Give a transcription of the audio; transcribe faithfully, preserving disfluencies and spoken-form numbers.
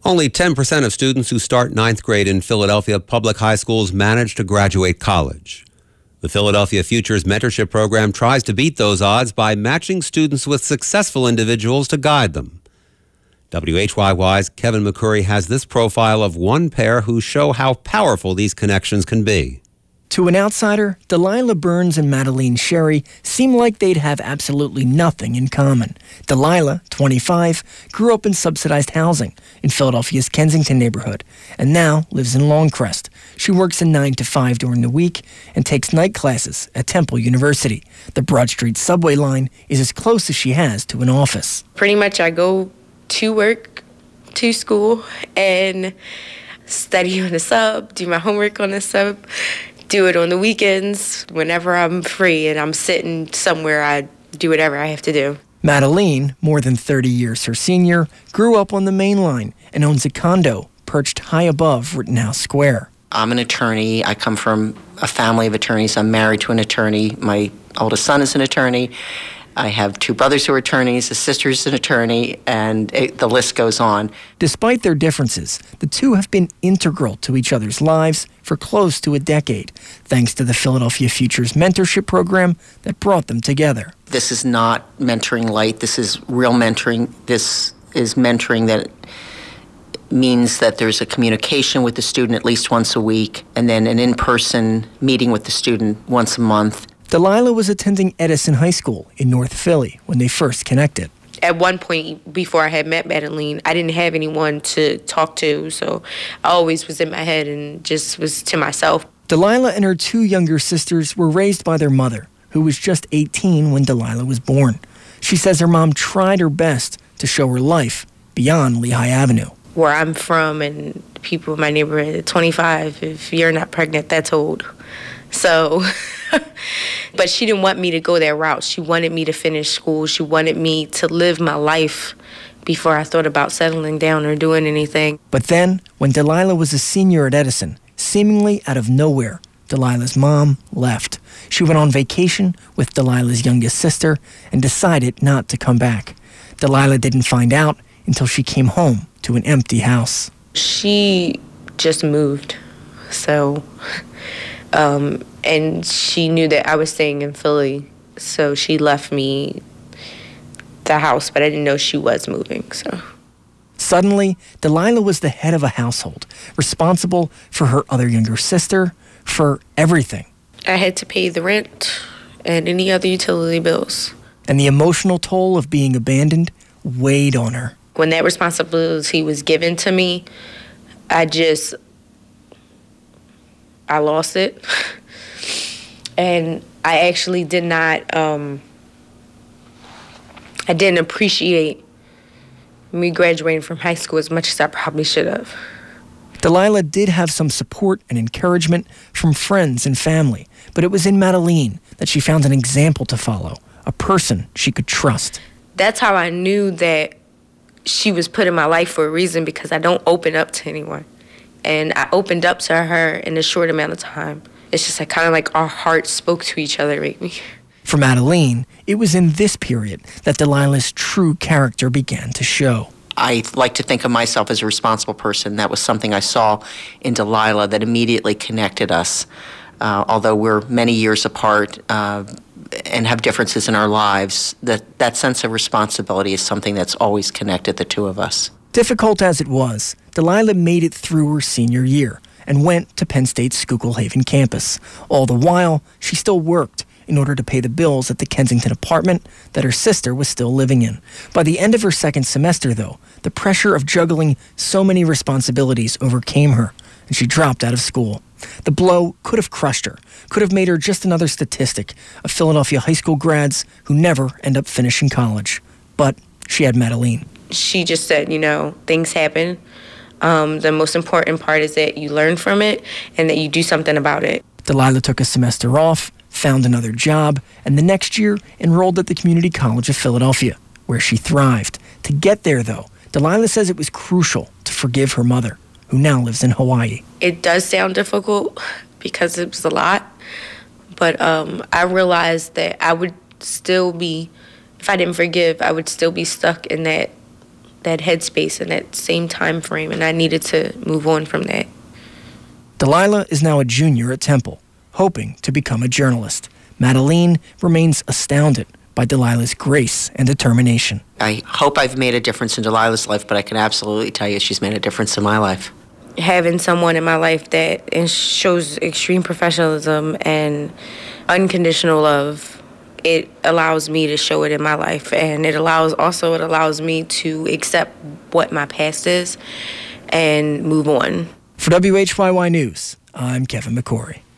Only ten percent of students who start ninth grade in Philadelphia public high schools manage to graduate college. The Philadelphia Futures Mentorship Program tries to beat those odds by matching students with successful individuals to guide them. W H Y Y's Kevin McCurry has this profile of one pair who show how powerful these connections can be. To an outsider, Delilah Burns and Madeline Sherry seem like they'd have absolutely nothing in common. Delilah, twenty-five, grew up in subsidized housing in Philadelphia's Kensington neighborhood and now lives in Longcrest. She works a nine to five during the week and takes night classes at Temple University. The Broad Street subway line is as close as she has to an office. Pretty much I go to work, to school, and study on the sub, do my homework on the sub, do it on the weekends. Whenever I'm free and I'm sitting somewhere, I do whatever I have to do. Madeline, more than thirty years her senior, grew up on the main line and owns a condo perched high above Rittenhouse Square. I'm an attorney. I come from a family of attorneys. I'm married to an attorney. My oldest son is an attorney. I have two brothers who are attorneys, a sister is an attorney, and it, the list goes on. Despite their differences, the two have been integral to each other's lives for close to a decade, thanks to the Philadelphia Futures Mentorship Program that brought them together. This is not mentoring light. This is real mentoring. This is mentoring that means that there's a communication with the student at least once a week, and then an in-person meeting with the student once a month. Delilah was attending Edison High School in North Philly when they first connected. At one point, before I had met Madeline, I didn't have anyone to talk to, so I always was in my head and just was to myself. Delilah and her two younger sisters were raised by their mother, who was just eighteen when Delilah was born. She says her mom tried her best to show her life beyond Lehigh Avenue. Where I'm from and people in my neighborhood at twenty-five, if you're not pregnant, that's old. So, but she didn't want me to go that route. She wanted me to finish school. She wanted me to live my life before I thought about settling down or doing anything. But then, when Delilah was a senior at Edison, seemingly out of nowhere, Delilah's mom left. She went on vacation with Delilah's youngest sister and decided not to come back. Delilah didn't find out until she came home to an empty house. She just moved, so... Um, and she knew that I was staying in Philly, so she left me the house, but I didn't know she was moving, so. Suddenly, Delilah was the head of a household, responsible for her other younger sister, for everything. I had to pay the rent and any other utility bills. And the emotional toll of being abandoned weighed on her. When that responsibility was given to me, I just... I lost it. And I actually did not, um, I didn't appreciate me graduating from high school as much as I probably should have. Delilah did have some support and encouragement from friends and family, but it was in Madeline that she found an example to follow, a person she could trust. That's how I knew that she was put in my life for a reason, because I don't open up to anyone. And I opened up to her in a short amount of time. It's just like kind of like our hearts spoke to each other, maybe. For Madeline, it was in this period that Delilah's true character began to show. I like to think of myself as a responsible person. That was something I saw in Delilah that immediately connected us. Uh, although we're many years apart uh, and have differences in our lives, that, that sense of responsibility is something that's always connected the two of us. Difficult as it was, Delilah made it through her senior year and went to Penn State's Schuylkill Haven campus. All the while, she still worked in order to pay the bills at the Kensington apartment that her sister was still living in. By the end of her second semester, though, the pressure of juggling so many responsibilities overcame her, and she dropped out of school. The blow could have crushed her, could have made her just another statistic of Philadelphia high school grads who never end up finishing college. But she had Madeline. She just said, you know, things happen. Um, the most important part is that you learn from it and that you do something about it. Delilah took a semester off, found another job, and the next year enrolled at the Community College of Philadelphia, where she thrived. To get there, though, Delilah says it was crucial to forgive her mother, who now lives in Hawaii. It does sound difficult because it was a lot, but um, I realized that I would still be, if I didn't forgive, I would still be stuck in that that headspace in that same time frame, and I needed to move on from that. Delilah is now a junior at Temple, hoping to become a journalist. Madeline remains astounded by Delilah's grace and determination. I hope I've made a difference in Delilah's life, but I can absolutely tell you she's made a difference in my life. Having someone in my life that shows extreme professionalism and unconditional love, it allows me to show it in my life, and it allows also it allows me to accept what my past is and move on. For W H Y Y News, I'm Kevin McCory.